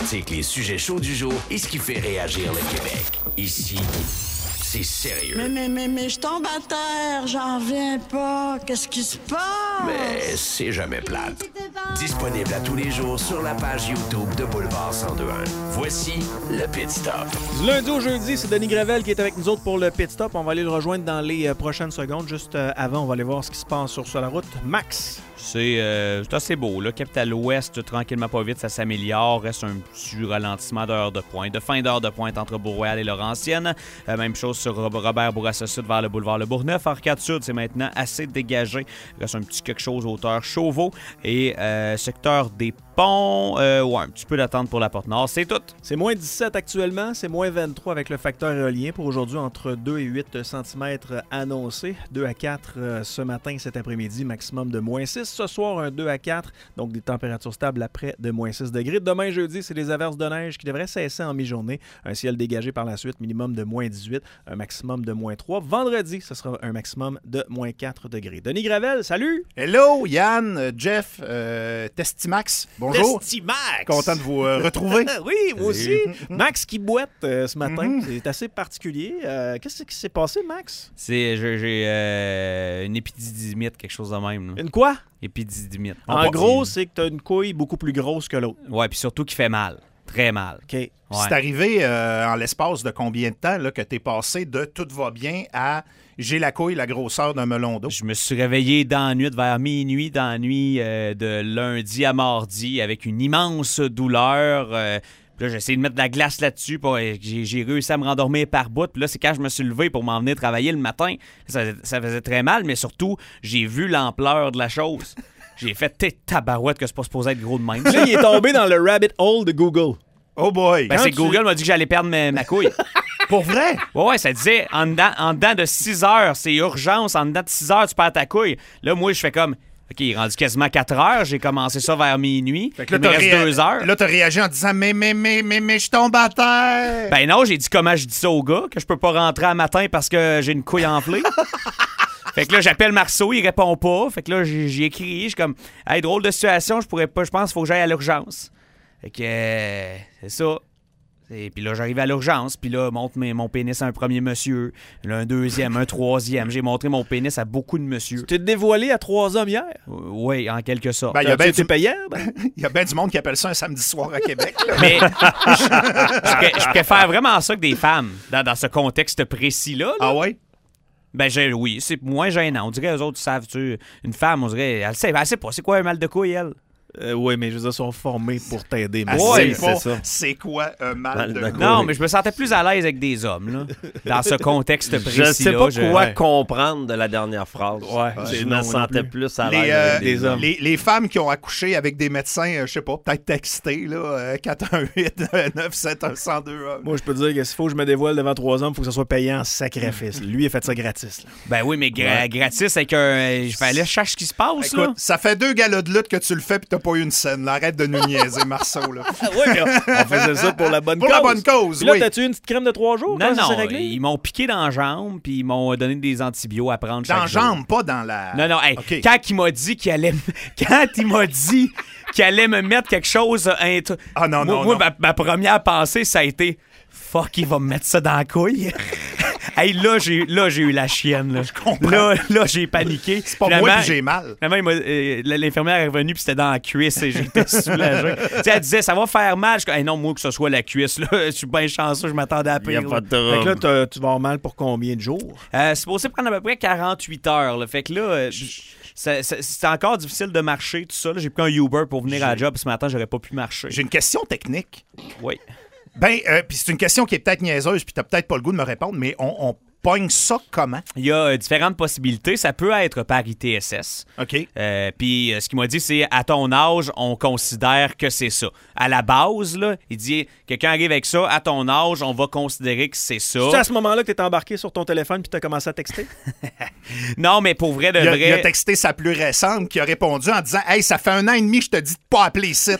décortique les sujets chauds du jour et ce qui fait réagir le Québec. Ici, c'est sérieux. Mais je tombe à terre, j'en reviens pas. Qu'est-ce qui se passe? Mais c'est jamais plate. Disponible à tous les jours sur la page YouTube de Boulevard 1021. Voici le Pit Stop. Du lundi au jeudi, c'est Denis Gravel qui est avec nous autres pour le Pit Stop. On va aller le rejoindre dans les prochaines secondes. Juste avant, on va aller voir ce qui se passe sur la route. Max. C'est assez beau. Là. Capital Ouest, tranquillement pas vite, ça s'améliore. Reste un petit ralentissement d'heures de pointe. De fin d'heure de pointe entre Bourg-Royal et Laurentienne. Même chose sur Robert Bourassa Sud vers le boulevard Le Bourgneuf. Arcade Sud, c'est maintenant assez dégagé. Il reste un petit quelque chose hauteur Chauveau. Et secteur des ponts, un petit peu d'attente pour la Porte-Nord. C'est tout. C'est moins 17 actuellement. C'est moins 23 avec le facteur éolien. Pour aujourd'hui, entre 2 et 8 cm annoncés. 2 à 4 ce matin, cet après-midi, maximum de moins 6. Ce soir, un 2 à 4, donc des températures stables après de moins 6 degrés. Demain, jeudi, c'est des averses de neige qui devraient cesser en mi-journée. Un ciel dégagé par la suite, minimum de moins 18, un maximum de moins 3. Vendredi, ce sera un maximum de moins 4 degrés. Denis Gravel, salut! Hello, Yann, Jeff, Testimax, bonjour. Testimax! Content de vous retrouver. Oui, moi aussi. Max qui boite ce matin, c'est assez particulier. Qu'est-ce qui s'est passé, Max? J'ai une épididymite, quelque chose de même. Là. Une quoi? Épididymite. En gros, c'est que tu as une couille beaucoup plus grosse que l'autre. Ouais, puis surtout qui fait mal. Très mal. OK. Ouais. C'est arrivé en l'espace de combien de temps là, que t'es passé de tout va bien à j'ai la couille, la grosseur d'un melon d'eau? Je me suis réveillé dans la nuit, vers minuit, dans la nuit de lundi à mardi, avec une immense douleur. Puis là, j'ai essayé de mettre de la glace là-dessus. J'ai réussi à me rendormir par bout. Puis là, c'est quand je me suis levé pour m'en venir travailler le matin. Ça faisait très mal, mais surtout, j'ai vu l'ampleur de la chose. J'ai fait tabarouette que c'est pas supposé être gros de même. Là, il est tombé dans le rabbit hole de Google. Oh boy! Ben, Google m'a dit que j'allais perdre ma couille. Pour vrai? Ouais, ça disait en dedans de 6 heures, c'est urgence. En dedans de 6 heures, tu perds ta couille. Là, moi, je fais comme... OK, il est rendu quasiment 4 heures. J'ai commencé ça vers minuit. Fait que là, il me reste 2 heures. Là, t'as réagi en disant mais, je tombe à terre! Ben non, j'ai dit comment je dis ça au gars, que je peux pas rentrer à matin parce que j'ai une couille enflée. Fait que là, j'appelle Marceau, il répond pas. Fait que là, j'ai écrit, je suis comme, hey, drôle de situation, je pourrais pas, je pense qu'il faut que j'aille à l'urgence. Fait que, c'est ça. Et puis là, j'arrive à l'urgence, puis là, montre mon pénis à un premier monsieur, là, un deuxième, un troisième. J'ai montré mon pénis à beaucoup de monsieur. Tu t'es dévoilé à 3 hommes hier? Oui, en quelque sorte. Ben, il y a bien du payant. Il y a bien du monde qui appelle ça un samedi soir à Québec. Là. Mais je préfère vraiment ça que des femmes, dans ce contexte précis-là. Là. Ah ouais? Ben, oui, c'est moins gênant. On dirait, eux autres, savent, une femme, on dirait, elle sait pas, c'est quoi un mal de couille, elle? Oui, mais je veux dire, ils sont formés pour t'aider. Ah, ouais, c'est ça. C'est quoi un mal de couille? Non, mais je me sentais plus à l'aise avec des hommes, là, dans ce contexte précis-là. Je sais pas quoi comprendre de la dernière phrase. Ouais, je me sentais plus à l'aise avec des hommes. Les femmes qui ont accouché avec des médecins, je sais pas, peut-être textés, là, 418-971-1021. Moi, je peux te dire que s'il faut que je me dévoile devant 3 hommes, il faut que ça soit payant en sacrifice. Lui, il a fait ça gratis. Là. Ben oui, mais gratis, avec il fallait chercher ce qui se passe, Écoute, là. ça fait 2 galas de lutte que tu le fais pis t'as pas eu une scène. Là. Arrête de nous niaiser, Marceau. Là. Oui, mais on faisait ça pour la bonne cause. Pour la bonne cause, puis là, oui. t'as-tu une petite crème de 3 jours? Non, ça s'est réglé? ils m'ont piqué dans la jambe, puis ils m'ont donné des antibiotiques à prendre chaque Dans la jour. jambe, pas dans la... Non, hey, okay. Quand il m'a dit qu'il allait me mettre quelque chose... Ah non, moi, ma première pensée, ça a été... Fuck, il va me mettre ça dans la couille. Hey, là, j'ai eu la chienne. Là. Je comprends. Là, j'ai paniqué. C'est pas moi que j'ai mal. Finalement, l'infirmière est revenue puis c'était dans la cuisse et j'étais soulagé. Elle disait, ça va faire mal. Je dis, hey, non, moi, que ce soit la cuisse. Là, je suis bien chanceux, je m'attendais à pire. Il n'y a pas de Fait trouble. que là, tu vas avoir mal pour combien de jours? C'est supposé prendre à peu près 48 heures. Là. Fait que là, c'est encore difficile de marcher, tout ça. Là. J'ai pris un Uber pour venir à la job. Ce matin, j'aurais pas pu marcher. J'ai une question technique. Oui. Ben, puis c'est une question qui est peut-être niaiseuse, puis t'as peut-être pas le goût de me répondre, mais on pogne ça comment? Il y a différentes possibilités. Ça peut être par ITSS. OK. Puis ce qu'il m'a dit, c'est à ton âge, on considère que c'est ça. À la base, là, il dit quelqu'un arrive avec ça, à ton âge, on va considérer que c'est ça. C'est à ce moment-là que t'es embarqué sur ton téléphone puis t'as commencé à texter? Non, mais pour vrai de vrai. Il a texté sa plus récente qui a répondu en disant hey, ça fait 1 an et demi que je te dis de pas appeler ici.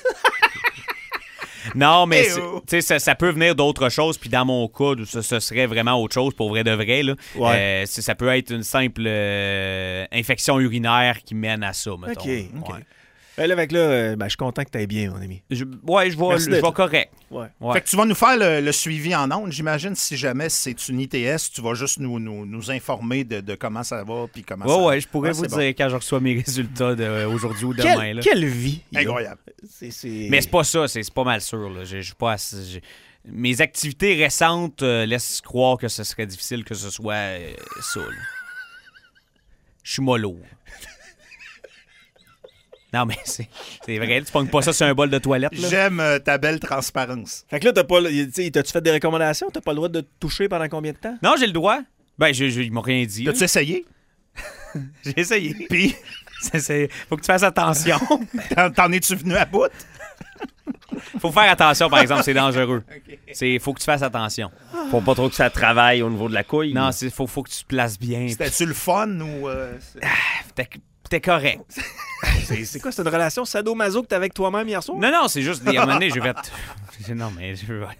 Non, mais ça peut venir d'autres choses. Puis dans mon cas, ce serait vraiment autre chose pour vrai de vrai. Là. Ouais. Ça peut être une simple infection urinaire qui mène à ça, mettons. OK. Ouais. Je suis content que tu ailles bien, mon ami. Je vais correct. Ouais. Fait que tu vas nous faire le suivi en ondes. J'imagine, si jamais c'est une ITS, tu vas juste nous informer de comment ça va puis comment ça va. Ouais, je pourrais vous dire quand je reçois mes résultats d'aujourd'hui ou demain. Quelle vie! Incroyable. Mais c'est pas ça, c'est pas mal sûr. Là. Je suis pas mes activités récentes laissent croire que ce serait difficile que ce soit ça. Je suis mollo. Non, mais c'est vrai, tu pognes pas ça sur un bol de toilette. Là. J'aime ta belle transparence. Fait que là, t'as-tu fait des recommandations? T'as pas le droit de te toucher pendant combien de temps? Non, j'ai le droit. Ben, ils m'ont rien dit. T'as-tu essayé? J'ai essayé. Puis? Faut que tu fasses attention. T'en es-tu venu à bout? Faut faire attention, par exemple, c'est dangereux. Okay. Faut que tu fasses attention. Faut pas trop que ça travaille au niveau de la couille. Non, faut que tu te places bien. C'était-tu le fun ou... T'es correct. C'est quoi, c'est une relation sadomaso que t'as avec toi-même hier soir? Non, c'est juste, à un moment donné, non, mais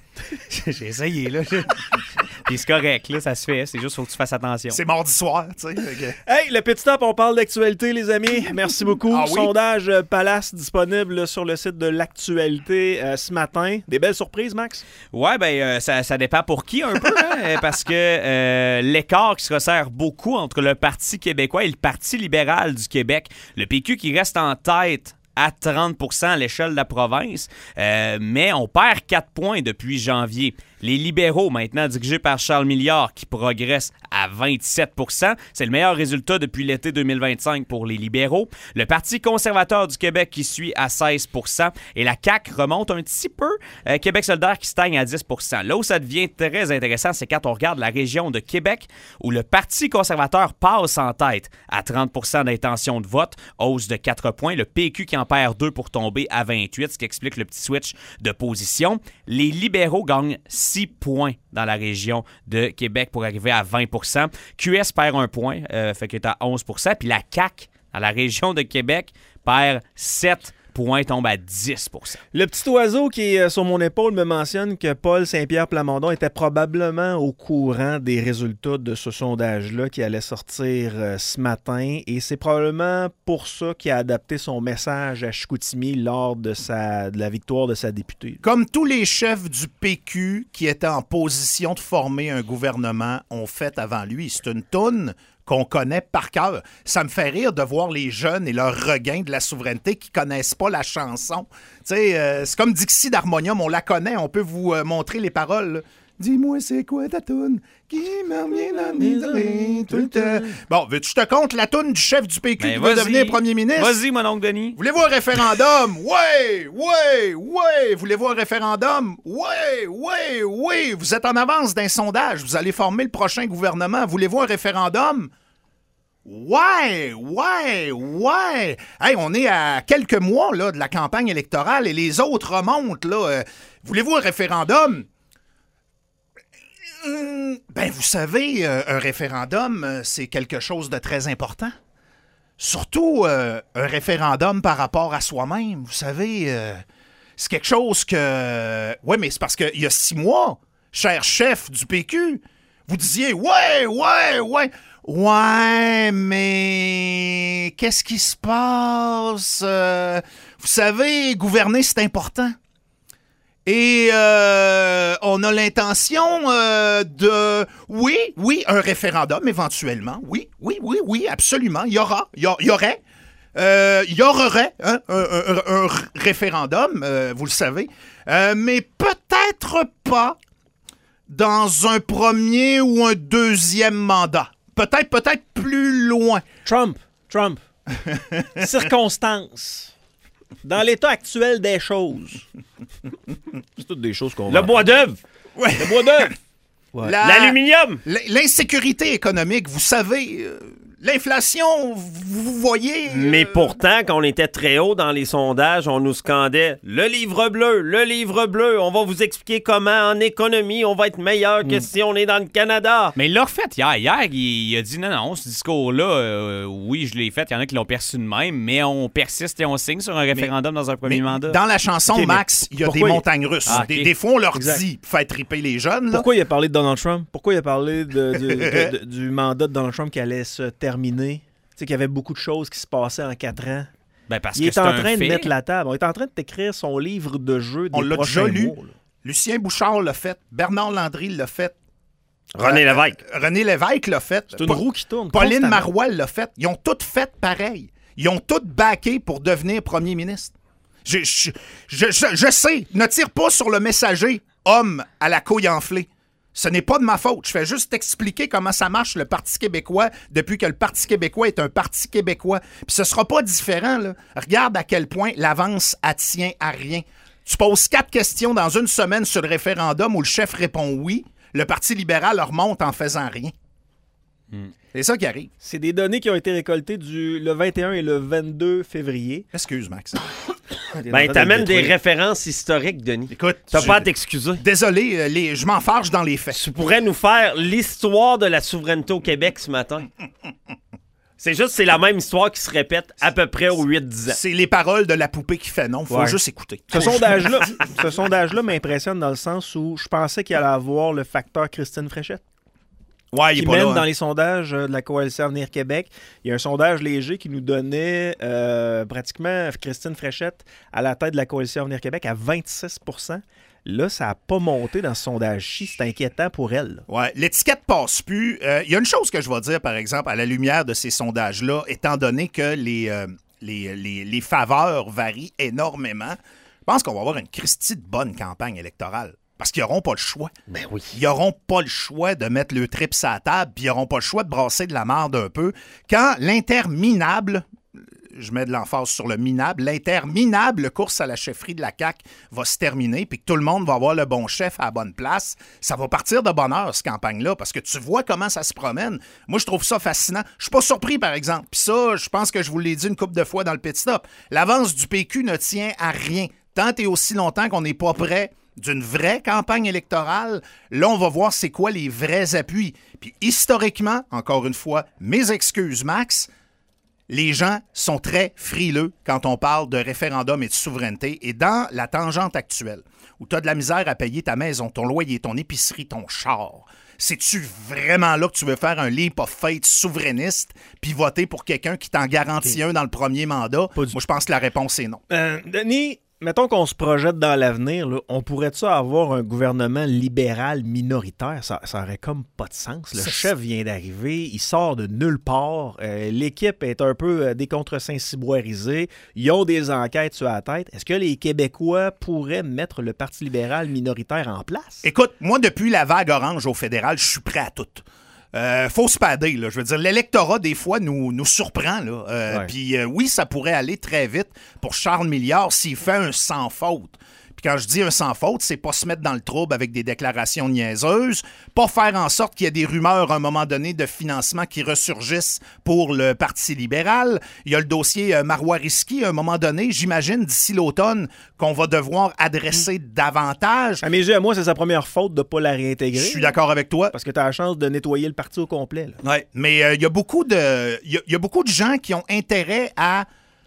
j'ai essayé, là. Puis c'est correct, là, ça se fait. C'est juste, faut que tu fasses attention. C'est mardi soir, tu sais. Okay. Hey, le petit top, on parle d'actualité, les amis. Merci beaucoup. Oui? Sondage Palace disponible sur le site de l'actualité ce matin. Des belles surprises, Max? Ouais, ça dépend pour qui un peu, hein, parce que l'écart qui se resserre beaucoup entre le Parti québécois et le Parti libéral du Québec. Le PQ qui reste en tête à 30% à l'échelle de la province, mais on perd 4 points depuis janvier. Les libéraux, maintenant dirigés par Charles Milliard, qui progressent à 27%. C'est le meilleur résultat depuis l'été 2025 pour les libéraux. Le Parti conservateur du Québec qui suit à 16%. Et la CAQ remonte un petit peu. Québec solidaire qui stagne à 10%. Là où ça devient très intéressant, c'est quand on regarde la région de Québec, où le Parti conservateur passe en tête à 30% d'intention de vote, hausse de 4 points. Le PQ qui en perd 2 pour tomber à 28, ce qui explique le petit switch de position. Les libéraux gagnent 6 points dans la région de Québec pour arriver à 20%. QS perd 1 point, fait qu'il est à 11%. Puis la CAQ, dans la région de Québec, perd 7 points, tombe à 10%. Le petit oiseau qui est sur mon épaule me mentionne que Paul Saint-Pierre Plamondon était probablement au courant des résultats de ce sondage-là qui allait sortir ce matin, et c'est probablement pour ça qu'il a adapté son message à Chicoutimi lors de la victoire de sa députée. Comme tous les chefs du PQ qui étaient en position de former un gouvernement ont fait avant lui. C'est une toune qu'on connaît par cœur. Ça me fait rire de voir les jeunes et leur regain de la souveraineté qui connaissent pas la chanson. Tu sais, c'est comme Dixie d'Harmonium, on la connaît, on peut vous montrer les paroles. Là. Dis-moi, c'est quoi ta toune qui me revient dans mes oreilles tout le temps? Bon, veux-tu que je te compte la toune du chef du PQ qui veut devenir premier ministre? Vas-y, mon oncle Denis. Voulez-vous un référendum? Ouais! Voulez-vous un référendum? Ouais! Vous êtes en avance d'un sondage. Vous allez former le prochain gouvernement. Voulez-vous un référendum? Ouais! Hey, on est à quelques mois là, de la campagne électorale et les autres remontent. Là. Voulez-vous un référendum? Vous savez, un référendum, c'est quelque chose de très important. Surtout un référendum par rapport à soi-même. Vous savez, c'est quelque chose que... Oui, mais c'est parce qu'il y a 6 mois, cher chef du PQ, vous disiez « Ouais, mais qu'est-ce qui se passe? Vous savez, gouverner, c'est important. Et on a l'intention de... Oui, un référendum éventuellement. Oui, absolument. Il y aurait un référendum, vous le savez. Mais peut-être pas dans un premier ou un deuxième mandat. Peut-être plus loin. Trump. Circonstances. Dans l'état actuel des choses. C'est toutes des choses qu'on... Le bois d'œuvre. Ouais. Le bois d'œuvre. Ouais. L'aluminium. L'insécurité économique, vous savez... L'inflation, vous voyez... Mais pourtant, quand on était très haut dans les sondages, on nous scandait « Le livre bleu, on va vous expliquer comment en économie on va être meilleur que si on est dans le Canada. » Mais il l'a refait hier. Hier, il a dit non, ce discours-là, oui, je l'ai fait. Il y en a qui l'ont perçu de même, mais on persiste et on signe sur un référendum dans un premier mandat. Dans la chanson, okay, Max, il y a des montagnes russes. Ah, okay. Des fois, on leur dit « Faites triper les jeunes. » Là. Pourquoi il a parlé de Donald Trump? Pourquoi il a parlé du mandat de Donald Trump qui allait se terminer? Tu sais qu'il y avait beaucoup de choses qui se passaient en 4 ans. Ben parce Il que est c'est en un train de fait. mettre la table. On est en train de t'écrire son livre de jeu des On l'a prochains déjà lu. mois, là. Lucien Bouchard l'a fait. Bernard Landry l'a fait. René Lévesque. René Lévesque l'a fait. C'est une roue qui tourne. Pauline constamment. Marois l'a fait. Ils ont toutes fait pareil. Ils ont toutes backé pour devenir premier ministre. Je sais, ne tire pas sur le messager homme à la couille enflée. Ce n'est pas de ma faute. Je fais juste t'expliquer comment ça marche le Parti québécois depuis que le Parti québécois est un Parti québécois. Puis ce sera pas différent, là. Regarde à quel point l'avance tient à rien. Tu poses 4 questions dans une semaine sur le référendum où le chef répond oui. Le Parti libéral leur monte en faisant rien. C'est ça qui arrive. C'est des données qui ont été récoltées le 21 et le 22 février. Excuse, Max. Ben, t'amènes des références historiques, Denis. Écoute, T'as pas à t'excuser. désolé, je m'enfarge dans les faits. Tu pourrais nous faire l'histoire de la souveraineté au Québec ce matin. C'est la même histoire qui se répète à peu près aux 8-10 ans. C'est les paroles de la poupée qui fait non. Faut Ouais. juste écouter. Ce sondage-là m'impressionne dans le sens où je pensais qu'il allait avoir le facteur Christine Fréchette. Ouais, il Qui est pas mène là. dans les sondages de la Coalition Avenir Québec. Il y a un sondage léger qui nous donnait pratiquement Christine Fréchette à la tête de la Coalition Avenir Québec à 26 %. Là, ça n'a pas monté dans ce sondage-ci. C'est inquiétant pour elle. Là. Ouais, l'étiquette passe plus. Il y a une chose que je vais dire, par exemple, à la lumière de ces sondages-là, étant donné que les faveurs varient énormément, je pense qu'on va avoir une Christie de bonne campagne électorale. Parce qu'ils n'auront pas le choix. Ben oui. Ils n'auront pas le choix de mettre le trip sur la table, puis ils n'auront pas le choix de brasser de la marde un peu. Quand l'interminable, je mets de l'emphase sur le minable, l'interminable course à la chefferie de la CAQ va se terminer, puis que tout le monde va avoir le bon chef à la bonne place, ça va partir de bonne heure, cette campagne-là, parce que tu vois comment ça se promène. Moi, je trouve ça fascinant. Je suis pas surpris, par exemple. Puis ça, je pense que je vous l'ai dit une couple de fois dans le pit stop. L'avance du PQ ne tient à rien. Tant et aussi longtemps qu'on n'est pas prêt d'une vraie campagne électorale, là, on va voir c'est quoi les vrais appuis. Puis historiquement, encore une fois, mes excuses, Max, les gens sont très frileux quand on parle de référendum et de souveraineté. Et dans la tangente actuelle, où tu as de la misère à payer ta maison, ton loyer, ton épicerie, ton char, c'est-tu vraiment là que tu veux faire un leap of faith souverainiste puis voter pour quelqu'un qui t'en garantit un dans le premier mandat? Moi, je pense que la réponse est non. Denis, mettons qu'on se projette dans l'avenir, là, on pourrait-tu avoir un gouvernement libéral minoritaire? Ça aurait comme pas de sens. Le chef vient d'arriver, il sort de nulle part. L'équipe est un peu des contre-saint-ciboirisés. Ils ont des enquêtes sur la tête. Est-ce que les Québécois pourraient mettre le Parti libéral minoritaire en place? Écoute, moi, depuis la vague orange au fédéral, je suis prêt à tout. Faut se pader, là. Je veux dire, l'électorat, des fois, nous surprend, là. Ouais. Puis oui, ça pourrait aller très vite pour Charles Milliard s'il fait un sans faute. Puis quand je dis un sans faute, c'est pas se mettre dans le trouble avec des déclarations niaiseuses, pas faire en sorte qu'il y ait des rumeurs à un moment donné de financement qui ressurgissent pour le Parti libéral. Il y a le dossier Marois Risky, à un moment donné, j'imagine, d'ici l'automne, qu'on va devoir adresser davantage. À mes yeux, à moi, c'est sa première faute de ne pas la réintégrer. Je suis d'accord avec toi. Parce que tu as la chance de nettoyer le parti au complet. Là. Ouais, mais il y a beaucoup de gens qui ont intérêt à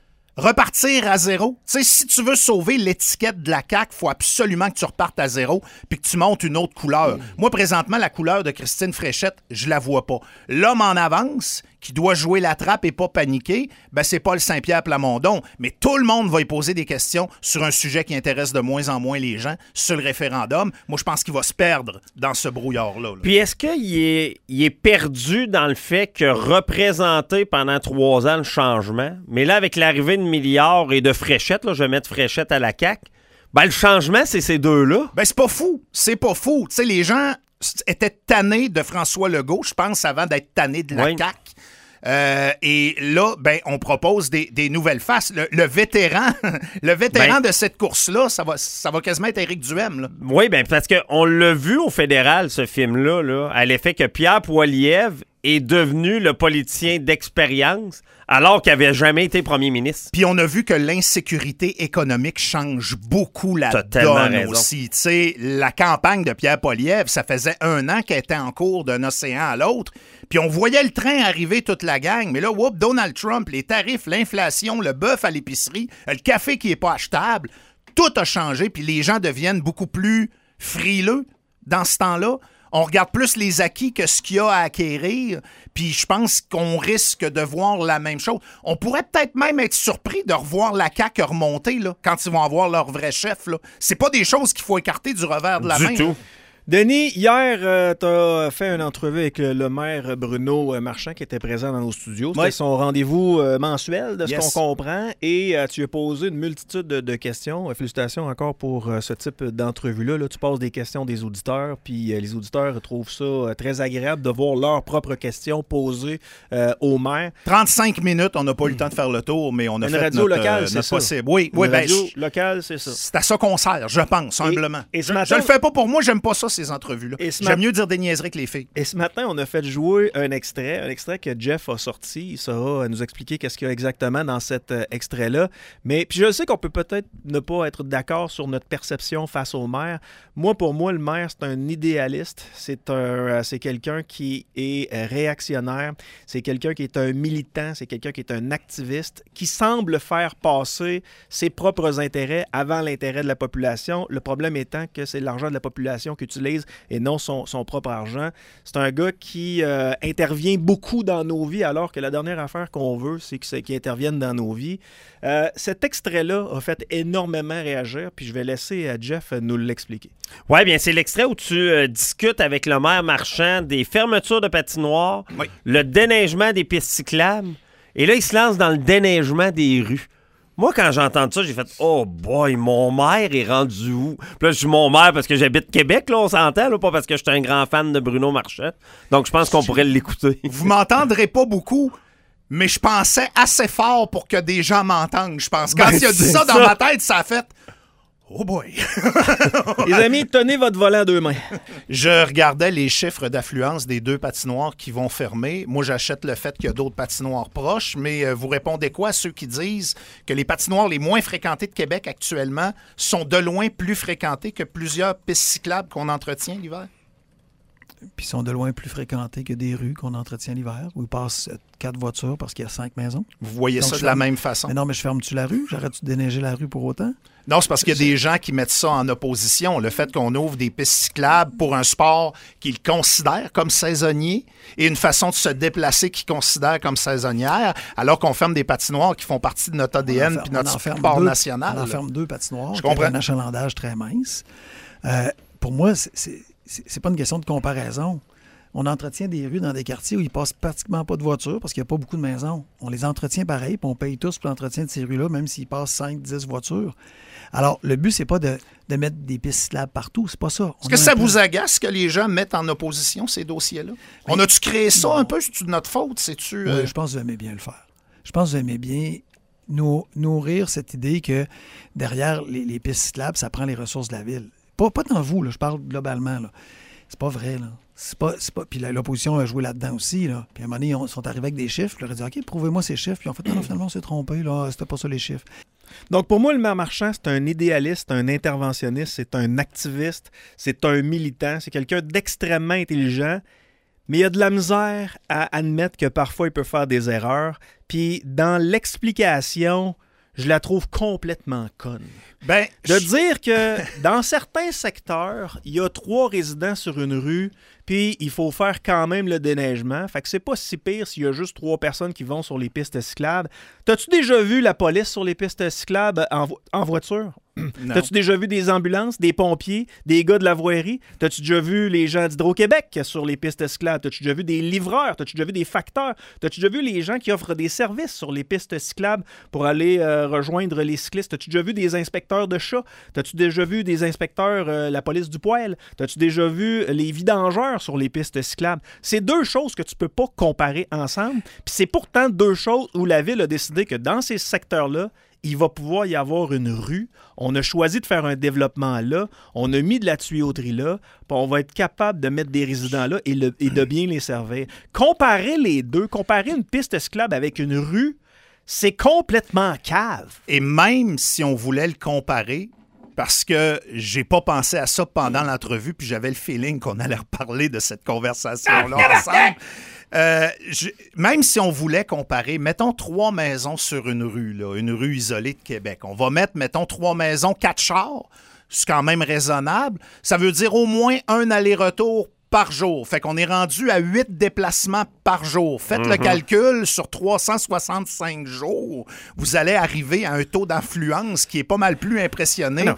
repartir à zéro. Tu sais, si tu veux sauver l'étiquette de la CAQ, il faut absolument que tu repartes à zéro puis que tu montes une autre couleur. Moi, présentement, la couleur de Christine Fréchette, je la vois pas. L'homme en avance, qui doit jouer la trappe et pas paniquer, ben c'est Paul Saint-Pierre Plamondon. Mais tout le monde va y poser des questions sur un sujet qui intéresse de moins en moins les gens, sur le référendum. Moi, je pense qu'il va se perdre dans ce brouillard-là. Là. Puis est-ce qu'il est perdu dans le fait que représenter pendant 3 ans le changement, mais là, avec l'arrivée de Milliard et de Fréchette, là, je vais mettre Fréchette à la CAQ, ben le changement, c'est ces deux-là. Ben c'est pas fou. C'est pas fou. Tu sais, les gens étaient tannés de François Legault, je pense, avant d'être tannés de la CAQ. Et là, ben, on propose des nouvelles faces. Le vétéran, de cette course-là, ça va quasiment être Éric Duhem. Là. Oui, ben parce qu'on l'a vu au fédéral, ce film-là, là, à l'effet que Pierre Poilievre est devenu le politicien d'expérience alors qu'il n'avait jamais été premier ministre. Puis on a vu que l'insécurité économique change beaucoup la Totalement donne raison. aussi. Tu sais, la campagne de Pierre Poilievre, ça faisait 1 an qu'elle était en cours d'un océan à l'autre. Puis on voyait le train arriver, toute la gang. Mais là, whoop, Donald Trump, les tarifs, l'inflation, le bœuf à l'épicerie, le café qui n'est pas achetable, tout a changé. Puis les gens deviennent beaucoup plus frileux dans ce temps-là. On regarde plus les acquis que ce qu'il y a à acquérir. Puis je pense qu'on risque de voir la même chose. On pourrait peut-être même être surpris de revoir la CAQ remonter là, quand ils vont avoir leur vrai chef. Là. C'est pas des choses qu'il faut écarter du revers de la main. Du tout. Denis, hier, tu as fait une entrevue avec le maire Bruno Marchand qui était présent dans nos studios. C'était son rendez-vous mensuel, de ce qu'on comprend. Et tu as posé une multitude de questions. Félicitations encore pour ce type d'entrevue-là. Là, tu poses des questions des auditeurs, puis les auditeurs trouvent ça très agréable de voir leurs propres questions posées au maire. 35 minutes, on n'a pas eu le temps de faire le tour, mais on a fait radio locale, c'est notre ça. possible. Oui, Une radio locale, c'est ça. C'est à ça qu'on sert, je pense, humblement. Et ce je matin, le fais pas pour moi, j'aime pas ça, ces entrevues-là. J'aime mieux dire des niaiseries que les filles. Et ce matin, on a fait jouer un extrait que Jeff a sorti. Il saura nous expliquer qu'est-ce qu'il y a exactement dans cet extrait-là. Mais puis je sais qu'on peut peut-être ne pas être d'accord sur notre perception face au maire. Moi, pour moi, le maire, c'est un idéaliste. C'est quelqu'un qui est réactionnaire. C'est quelqu'un qui est un militant. C'est quelqu'un qui est un activiste qui semble faire passer ses propres intérêts avant l'intérêt de la population. Le problème étant que c'est l'argent de la population qu'il utilise et non son propre argent. C'est un gars qui intervient beaucoup dans nos vies, alors que la dernière affaire qu'on veut, c'est qu'il intervienne dans nos vies. Cet extrait-là a fait énormément réagir, puis je vais laisser Jeff nous l'expliquer. Oui, bien, c'est l'extrait où tu discutes avec le maire Marchand des fermetures de patinoires, le déneigement des pistes cyclables, et là, il se lance dans le déneigement des rues. Moi, quand j'entends ça, j'ai fait « Oh boy, mon maire est rendu où? » Puis là, je suis mon maire parce que j'habite Québec, là, on s'entend, là, pas parce que je suis un grand fan de Bruno Marchand. Donc, je pense qu'on pourrait l'écouter. Vous m'entendrez pas beaucoup, mais je pensais assez fort pour que des gens m'entendent, je pense. Quand il a dit ça dans ma tête, ça a fait... Oh boy! Les amis, tenez votre volant à deux mains. Je regardais les chiffres d'affluence des 2 patinoires qui vont fermer. Moi, j'achète le fait qu'il y a d'autres patinoires proches, mais vous répondez quoi à ceux qui disent que les patinoires les moins fréquentées de Québec actuellement sont de loin plus fréquentées que plusieurs pistes cyclables qu'on entretient l'hiver? Puis sont de loin plus fréquentés que des rues qu'on entretient l'hiver, où il passe 4 voitures parce qu'il y a 5 maisons. Vous voyez donc, ça de la même façon? Mais non, mais je ferme-tu la rue? J'arrête-tu de déneiger la rue pour autant? Non, c'est parce qu'il y a des gens qui mettent ça en opposition. Le fait qu'on ouvre des pistes cyclables pour un sport qu'ils considèrent comme saisonnier et une façon de se déplacer qu'ils considèrent comme saisonnière, alors qu'on ferme des patinoires qui font partie de notre ADN puis notre sport national. On en ferme 2 patinoires. Je comprends. Un achalandage très mince. Pour moi, c'est pas une question de comparaison. On entretient des rues dans des quartiers où il passe pratiquement pas de voitures parce qu'il n'y a pas beaucoup de maisons. On les entretient pareil, puis on paye tous pour l'entretien de ces rues-là, même s'il passe 5, 10 voitures. Alors, le but, c'est pas de mettre des pistes cyclables partout, c'est pas ça. Est-ce que ça vous agace que les gens mettent en opposition ces dossiers-là? On a-tu créé ça un peu? C'est-tu de notre faute? C'est-tu, Oui, je pense que vous aimez bien le faire. Je pense que vous aimez bien nourrir cette idée que derrière les pistes cyclables, ça prend les ressources de la ville. Pas dans vous, là, je parle globalement. Là. C'est pas vrai, là. C'est pas... Puis l'opposition a joué là-dedans aussi, là. Puis à un moment donné, ils sont arrivés avec des chiffres. Ils leur ont dit « OK, prouvez-moi ces chiffres. » Puis en fait, non, finalement, on s'est trompé, là. C'était pas ça les chiffres. Donc, pour moi, le maire Marchand, c'est un idéaliste, un interventionniste, c'est un activiste, c'est un militant, c'est quelqu'un d'extrêmement intelligent, mais il y a de la misère à admettre que parfois, il peut faire des erreurs. Puis, dans l'explication, je la trouve complètement conne. Dire que dans certains secteurs, il y a 3 résidents sur une rue, puis il faut faire quand même le déneigement. Fait que c'est pas si pire s'il y a juste 3 personnes qui vont sur les pistes cyclables. T'as-tu déjà vu la police sur les pistes cyclables en voiture? T'as-tu déjà vu des ambulances, des pompiers, des gars de la voirie? T'as-tu déjà vu les gens d'Hydro-Québec sur les pistes cyclables? T'as-tu déjà vu des livreurs? T'as-tu déjà vu des facteurs? T'as-tu déjà vu les gens qui offrent des services sur les pistes cyclables pour aller rejoindre les cyclistes? T'as-tu déjà vu des inspecteurs de chats? T'as-tu déjà vu des inspecteurs, la police du poêle? T'as-tu déjà vu les vidangeurs sur les pistes cyclables? C'est 2 choses que tu peux pas comparer ensemble. Puis c'est pourtant 2 choses où la ville a décidé que dans ces secteurs-là, il va pouvoir y avoir une rue. On a choisi de faire un développement là. On a mis de la tuyauterie là. Puis on va être capable de mettre des résidents là et de bien les servir. Comparer les deux, comparer une piste cyclable avec une rue, c'est complètement cave. Et même si on voulait le comparer, parce que j'ai pas pensé à ça pendant l'entrevue, puis j'avais le feeling qu'on allait reparler de cette conversation-là ensemble. Même si on voulait comparer, mettons 3 maisons sur une rue, là, une rue isolée de Québec. On va mettre, mettons, 3 maisons, 4 chars. C'est quand même raisonnable. Ça veut dire au moins un aller-retour par jour. Fait qu'on est rendu à 8 déplacements par jour. Faites le calcul sur 365 jours. Vous allez arriver à un taux d'affluence qui est pas mal plus impressionnant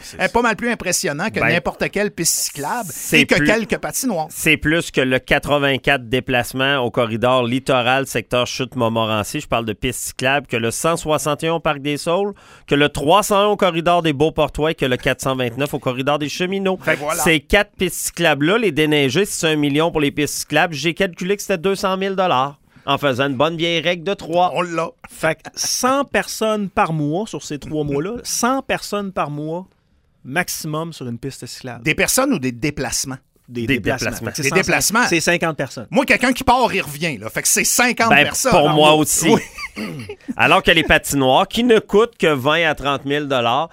que n'importe quelle piste cyclable et que quelques patinoires. C'est plus que le 84 déplacements au corridor littoral, secteur Chute-Montmorency. Je parle de piste cyclable, que le 161 au Parc des Saules, que le 301 au corridor des Beaux-Portois et que le 429 au corridor des Cheminots. Voilà. Ces 4 pistes cyclables-là, les déneiger, si c'est 1 million pour les pistes cyclables, j'ai calculé que c'était 200 000 en faisant une bonne vieille règle de 3. On l'a. Fait que 100 personnes par mois sur ces 3 mois-là, 100 personnes par mois maximum sur une piste cyclable. Des personnes ou des déplacements? Des déplacements. Fait que c'est Des 100, déplacements. C'est 50 personnes. Moi, quelqu'un qui part, il revient. Là. Fait que c'est 50 personnes. Pour moi aussi. Oui. Alors que les patinoires, qui ne coûtent que 20 à 30 000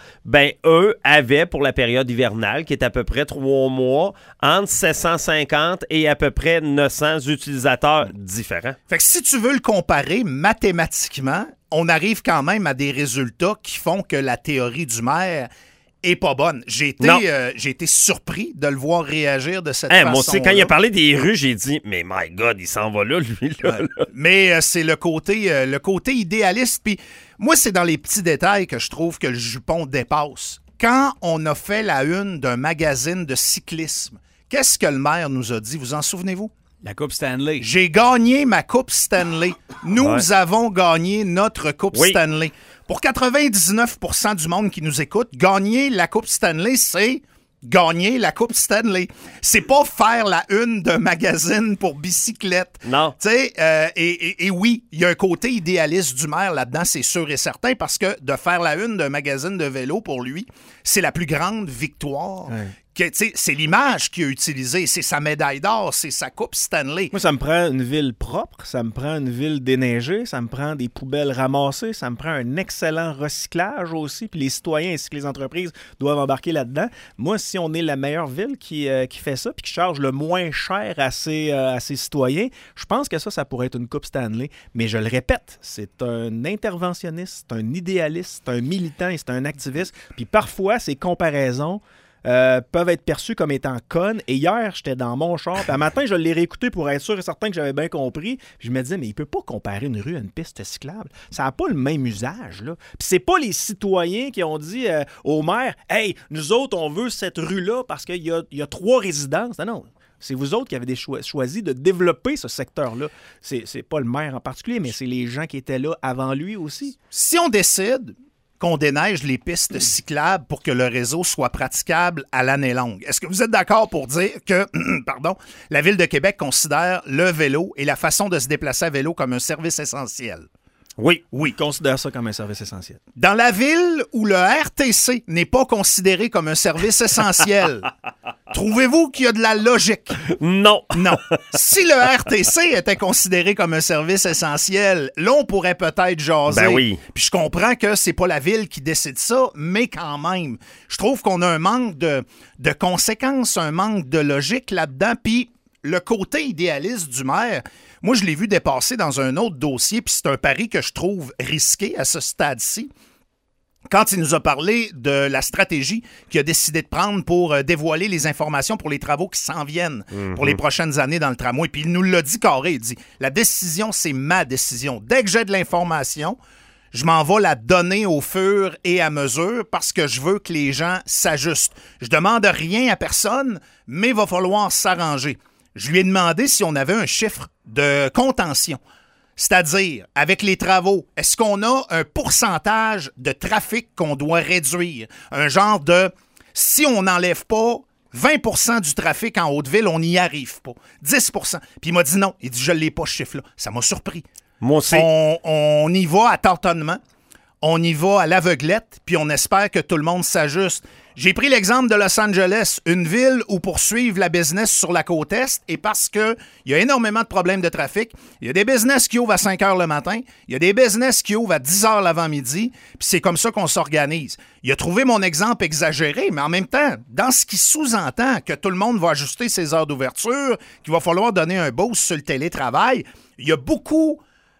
eux avaient pour la période hivernale, qui est à peu près 3 mois, entre 750 et à peu près 900 utilisateurs différents. Fait que si tu veux le comparer mathématiquement, on arrive quand même à des résultats qui font que la théorie du maire est pas bonne. J'ai été surpris de le voir réagir de cette façon. Moi aussi, quand il a parlé des rues, j'ai dit « Mais my God, il s'en va là, lui. » Mais c'est le côté idéaliste. Puis moi, c'est dans les petits détails que je trouve que le jupon dépasse. Quand on a fait la une d'un magazine de cyclisme, qu'est-ce que le maire nous a dit? Vous en souvenez-vous? La Coupe Stanley. J'ai gagné ma Coupe Stanley. Nous avons gagné notre Coupe Stanley. Pour 99% du monde qui nous écoute, gagner la Coupe Stanley, c'est gagner la Coupe Stanley. C'est pas faire la une d'un magazine pour bicyclette. Non. Tu sais, et oui, il y a un côté idéaliste du maire là-dedans, c'est sûr et certain, parce que de faire la une d'un magazine de vélo, pour lui, c'est la plus grande victoire. Ouais. C'est l'image qu'il a utilisée, c'est sa médaille d'or, c'est sa Coupe Stanley. Moi, ça me prend une ville propre, ça me prend une ville déneigée, ça me prend des poubelles ramassées, ça me prend un excellent recyclage aussi, puis les citoyens ainsi que les entreprises doivent embarquer là-dedans. Moi, si on est la meilleure ville qui fait ça, puis qui charge le moins cher à ses citoyens, je pense que ça pourrait être une Coupe Stanley. Mais je le répète, c'est un interventionniste, c'est un idéaliste, c'est un militant et c'est un activiste. Puis parfois, ces comparaisons peuvent être perçus comme étant connes. Et hier, j'étais dans mon char. Puis un matin, je l'ai réécouté pour être sûr et certain que j'avais bien compris. Puis je me disais, mais il peut pas comparer une rue à une piste cyclable. Ça n'a pas le même usage, là. Puis c'est pas les citoyens qui ont dit au maire, « Hey, nous autres, on veut cette rue-là parce qu'il y a 3 résidences. » Non. C'est vous autres qui avez choisi de développer ce secteur-là. C'est pas le maire en particulier, mais c'est les gens qui étaient là avant lui aussi. Si on décide qu'on déneige les pistes cyclables pour que le réseau soit praticable à l'année longue. Est-ce que vous êtes d'accord pour dire que la Ville de Québec considère le vélo et la façon de se déplacer à vélo comme un service essentiel? Oui, considère ça comme un service essentiel. Dans la ville où le RTC n'est pas considéré comme un service essentiel, trouvez-vous qu'il y a de la logique? Non. Si le RTC était considéré comme un service essentiel, là, on pourrait peut-être jaser. Ben oui. Puis je comprends que c'est pas la ville qui décide ça, mais quand même, je trouve qu'on a un manque de conséquences, un manque de logique là-dedans. Puis le côté idéaliste du maire, moi, je l'ai vu dépasser dans un autre dossier, puis c'est un pari que je trouve risqué à ce stade-ci. Quand il nous a parlé de la stratégie qu'il a décidé de prendre pour dévoiler les informations pour les travaux qui s'en viennent pour les prochaines années dans le tramway, puis il nous l'a dit carré, il dit « La décision, c'est ma décision. Dès que j'ai de l'information, je m'en vais la donner au fur et à mesure parce que je veux que les gens s'ajustent. Je demande rien à personne, mais il va falloir s'arranger. » Je lui ai demandé si on avait un chiffre de contention. C'est-à-dire, avec les travaux, est-ce qu'on a un pourcentage de trafic qu'on doit réduire? Un genre de, si on n'enlève pas 20% du trafic en Haute-Ville, on n'y arrive pas. 10%. Puis il m'a dit non. Il dit, je ne l'ai pas, ce chiffre-là. Ça m'a surpris. Moi aussi. On y va à tâtonnement. On y va à l'aveuglette, puis on espère que tout le monde s'ajuste. J'ai pris l'exemple de Los Angeles, une ville où poursuivre la business sur la côte Est, et parce qu'il y a énormément de problèmes de trafic, il y a des business qui ouvrent à 5 heures le matin, il y a des business qui ouvrent à 10 heures l'avant-midi, puis c'est comme ça qu'on s'organise. Il a trouvé mon exemple exagéré, mais en même temps, dans ce qui sous-entend que tout le monde va ajuster ses heures d'ouverture, qu'il va falloir donner un boost sur le télétravail, il y a beaucoup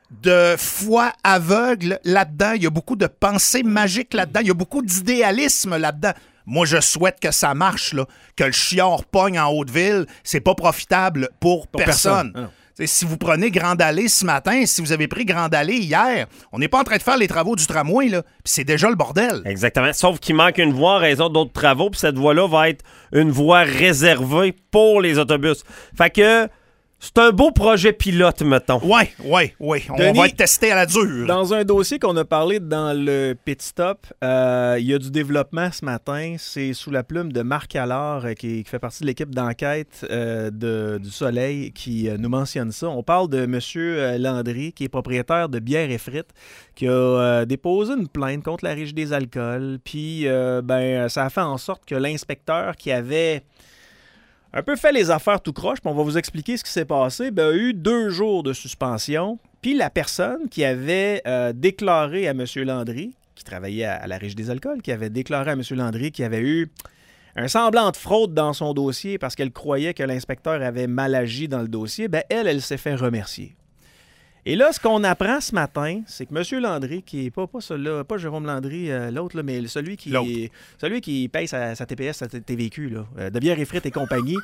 de foi aveugle là-dedans, il y a beaucoup de pensée magique là-dedans, il y a beaucoup d'idéalisme là-dedans. Moi, je souhaite que ça marche, là. Que le chiard pogne en Haute-Ville, c'est pas profitable pour personne. T'sais, si vous prenez Grande Allée ce matin, si vous avez pris Grande Allée hier, on n'est pas en train de faire les travaux du tramway, là. Puis c'est déjà le bordel. Exactement. Sauf qu'il manque une voie en raison d'autres travaux, puis cette voie-là va être une voie réservée pour les autobus. Fait que c'est un beau projet pilote, mettons. Oui. On Denis, va être testé à la dure. Dans un dossier qu'on a parlé dans le Pit Stop, il y a du développement ce matin. C'est sous la plume de Marc Allard, qui fait partie de l'équipe d'enquête du Soleil, qui nous mentionne ça. On parle de M. Landry, qui est propriétaire de Bière et Frites, qui a déposé une plainte contre la Régie des alcools. Puis, ça a fait en sorte que l'inspecteur qui avait un peu fait les affaires tout croche, puis on va vous expliquer ce qui s'est passé, a eu 2 jours de suspension. Puis la personne qui avait déclaré à M. Landry, qui travaillait à la Régie des alcools, qui avait déclaré à M. Landry qu'il avait eu un semblant de fraude dans son dossier parce qu'elle croyait que l'inspecteur avait mal agi dans le dossier, elle s'est fait remercier. Et là, ce qu'on apprend ce matin, c'est que M. Landry, qui n'est pas celui-là, pas Jérôme Landry, l'autre, là, mais celui qui paye sa TPS, sa TVQ, là, de Bière et Frites et compagnie.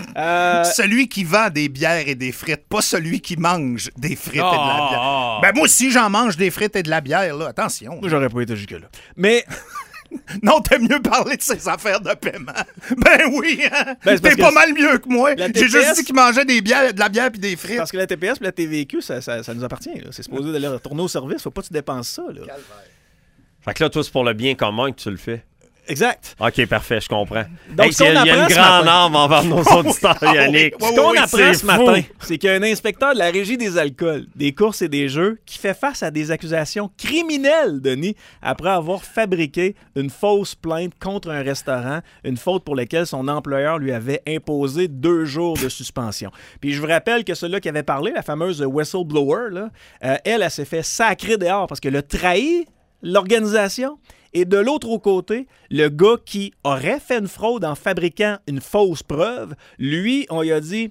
Celui qui vend des bières et des frites, pas celui qui mange des frites et de la bière. Moi aussi, j'en mange des frites et de la bière, là. Attention. Moi, j'aurais pas été jusque-là. Mais... Non, t'aimes mieux parler de ses affaires de paiement. Ben oui, hein? T'es pas mal mieux que moi. J'ai juste dit qu'il mangeait de la bière puis des frites. Parce que la TPS et la TVQ, ça nous appartient. Là. C'est supposé d'aller retourner au service. Faut pas que tu dépenses ça. Là. Fait que là, toi, c'est pour le bien commun que tu le fais. Exact. OK, parfait, je comprends. Donc, il y a une grande arme envers nos auditeurs, Yannick. Ce qu'on apprend ce matin, c'est qu'il y a un inspecteur de la Régie des alcools, des courses et des jeux qui fait face à des accusations criminelles, Denis, après avoir fabriqué une fausse plainte contre un restaurant, une faute pour laquelle son employeur lui avait imposé 2 jours de suspension. Puis je vous rappelle que celle-là qui avait parlé, la fameuse whistleblower, là, elle s'est fait sacrer dehors parce qu'elle a trahi l'organisation. Et de l'autre côté, le gars qui aurait fait une fraude en fabriquant une fausse preuve, lui, on lui a dit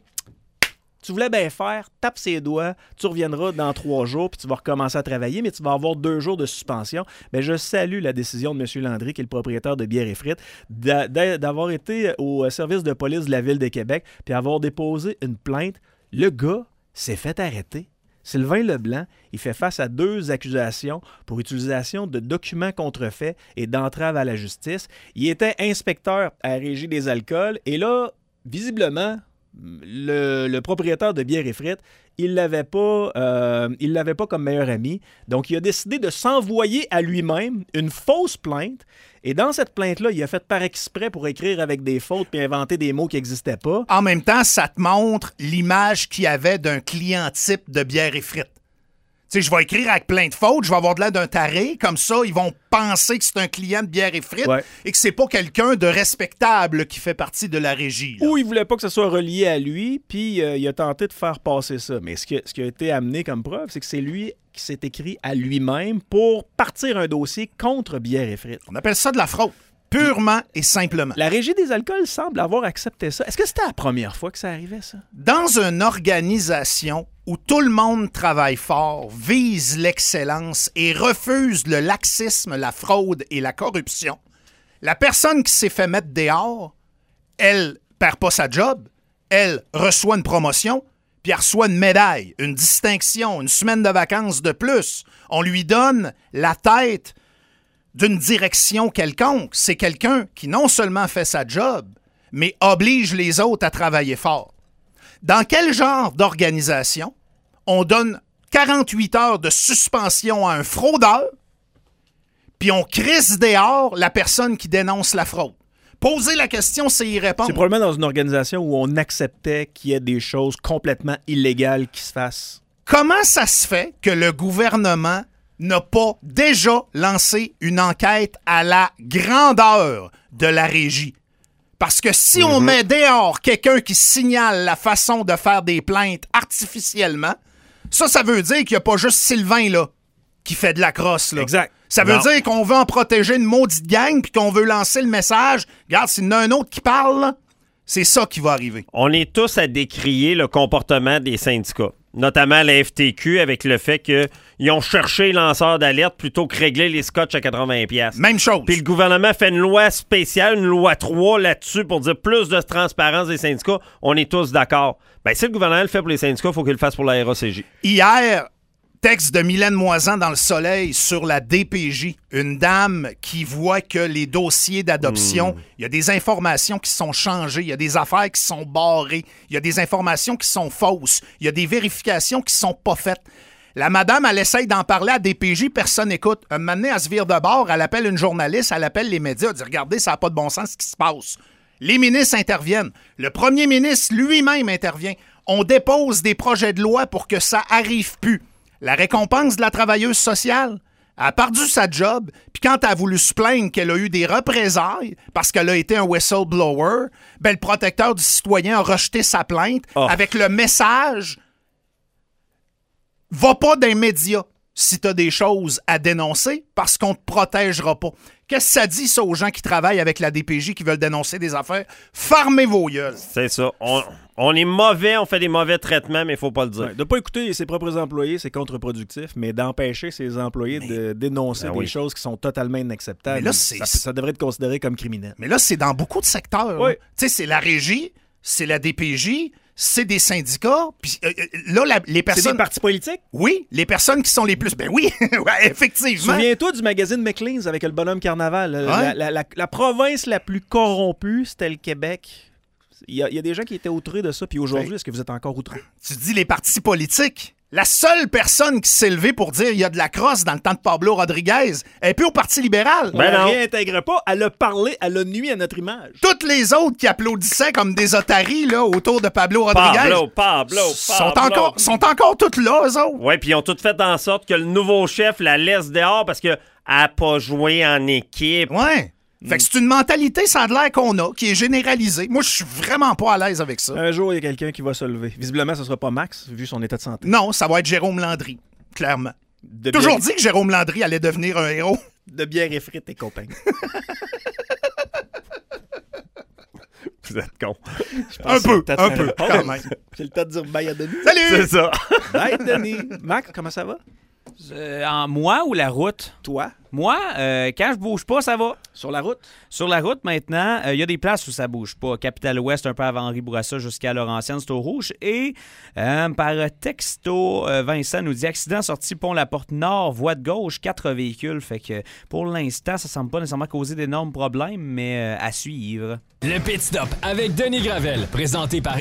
« Tu voulais bien faire, tape ses doigts, tu reviendras dans 3 jours, puis tu vas recommencer à travailler, mais tu vas avoir 2 jours de suspension. » Je salue la décision de M. Landry, qui est le propriétaire de Bière et Frites, d'avoir été au service de police de la Ville de Québec, puis avoir déposé une plainte. Le gars s'est fait arrêter. Sylvain Leblanc, il fait face à 2 accusations pour utilisation de documents contrefaits et d'entrave à la justice. Il était inspecteur à la Régie des alcools et là, visiblement, le propriétaire de Bière et Frites, il l'avait pas comme meilleur ami. Donc, il a décidé de s'envoyer à lui-même une fausse plainte. Et dans cette plainte-là, il a fait par exprès pour écrire avec des fautes puis inventer des mots qui n'existaient pas. En même temps, ça te montre l'image qu'il y avait d'un client type de Bière et Frites. Tu sais, je vais écrire avec plein de fautes, je vais avoir de l'air d'un taré, comme ça, ils vont penser que c'est un client de Bière et Frites et que c'est pas quelqu'un de respectable qui fait partie de la régie. Là. Ou il voulait pas que ça soit relié à lui, puis il a tenté de faire passer ça. Mais ce qui a été amené comme preuve, c'est que c'est lui qui s'est écrit à lui-même pour partir un dossier contre Bière et Frites. On appelle ça de la fraude. Purement et simplement. La Régie des alcools semble avoir accepté ça. Est-ce que c'était la première fois que ça arrivait, ça? Dans une organisation où tout le monde travaille fort, vise l'excellence et refuse le laxisme, la fraude et la corruption, la personne qui s'est fait mettre dehors, elle perd pas sa job, elle reçoit une promotion, puis elle reçoit une médaille, une distinction, une semaine de vacances de plus. On lui donne la tête d'une direction quelconque. C'est quelqu'un qui non seulement fait sa job, mais oblige les autres à travailler fort. Dans quel genre d'organisation on donne 48 heures de suspension à un fraudeur, puis on crisse dehors la personne qui dénonce la fraude? Poser la question, c'est y répondre. C'est probablement dans une organisation où on acceptait qu'il y ait des choses complètement illégales qui se fassent. Comment ça se fait que le gouvernement n'a pas déjà lancé une enquête à la grandeur de la régie? Parce que si on met dehors quelqu'un qui signale la façon de faire des plaintes artificiellement, ça veut dire qu'il n'y a pas juste Sylvain là qui fait de la crosse. Là. Exact. Ça veut dire qu'on veut en protéger une maudite gang puis qu'on veut lancer le message. Regarde, s'il y en a un autre qui parle, là, C'est ça qui va arriver. On est tous à décrier le comportement des syndicats, notamment la FTQ, avec le fait qu'ils ont cherché les lanceurs d'alerte plutôt que régler les scotch à 80$. Même chose. Puis le gouvernement fait une loi spéciale, une loi 3 là-dessus pour dire plus de transparence des syndicats. On est tous d'accord. Ben, si le gouvernement le fait pour les syndicats, il faut qu'il le fasse pour la RACJ. Hier, texte de Mylène Moisan dans Le Soleil sur la DPJ. Une dame qui voit que les dossiers d'adoption, il y a des informations qui sont changées, il y a des affaires qui sont barrées, il y a des informations qui sont fausses, il y a des vérifications qui sont pas faites. La madame, elle essaye d'en parler à DPJ, personne n'écoute. Un moment donné, elle se vire de bord, elle appelle une journaliste, elle appelle les médias, elle dit « Regardez, ça n'a pas de bon sens ce qui se passe. » Les ministres interviennent. Le premier ministre lui-même intervient. On dépose des projets de loi pour que ça arrive plus. La récompense de la travailleuse sociale, elle a perdu sa job, puis quand elle a voulu se plaindre qu'elle a eu des représailles parce qu'elle a été un whistleblower, ben le protecteur du citoyen a rejeté sa plainte avec le message « Va pas dans les médias si t'as des choses à dénoncer parce qu'on te protégera pas. » Qu'est-ce que ça dit, ça, aux gens qui travaillent avec la DPJ qui veulent dénoncer des affaires? Fermez vos gueules. C'est ça. On est mauvais, on fait des mauvais traitements, mais il faut pas le dire. Ouais, de ne pas écouter ses propres employés, c'est contre-productif, mais d'empêcher ses employés de dénoncer des choses qui sont totalement inacceptables, Mais là, ça devrait être considéré comme criminel. Mais là, c'est dans beaucoup de secteurs. Oui. Tu sais, c'est la régie, c'est la DPJ, c'est des syndicats. Puis là, les personnes... C'est des partis politiques? Oui, les personnes qui sont les plus... Ben oui, ouais, effectivement. Souviens-toi du magazine McLean's avec le bonhomme Carnaval. La province la plus corrompue, c'était le Québec. Il y a des gens qui étaient outrés de ça. Puis aujourd'hui, est-ce que vous êtes encore outrés? Tu dis les partis politiques. La seule personne qui s'est levée pour dire il y a de la crosse dans le temps de Pablo Rodriguez, elle est plus au Parti libéral. Elle ne réintègre pas. Elle a parlé, elle a nuit à notre image. Toutes les autres qui applaudissaient comme des otaries là, autour de Pablo Rodriguez sont encore toutes là, eux autres. Oui, puis ils ont toutes fait en sorte que le nouveau chef la laisse dehors parce qu'elle n'a pas joué en équipe. Ouais. Fait que c'est une mentalité, ça a l'air qu'on a, qui est généralisée. Moi, je suis vraiment pas à l'aise avec ça. Un jour, il y a quelqu'un qui va se lever. Visiblement, ce sera pas Max, vu son état de santé. Non, ça va être Jérôme Landry, clairement. Toujours dit que Jérôme Landry allait devenir un héros. De bière et frites et compagnie. Vous êtes con. Un peu, quand même. C'est le temps de dire bye à Denis. Salut! C'est ça. Bye, Denis. Max, comment ça va? En moi ou la route? Toi? Moi, quand je bouge pas, ça va. Sur la route? Sur la route, maintenant, il y a des places où ça bouge pas. Capitale-Ouest, un peu avant Henri Bourassa, jusqu'à Laurentienne, c'est au rouge. Et par texto, Vincent nous dit « Accident sorti pont La Porte Nord, voie de gauche, 4 véhicules. » Fait que pour l'instant, ça semble pas nécessairement causer d'énormes problèmes, mais à suivre. Le Pit Stop avec Denis Gravel, présenté par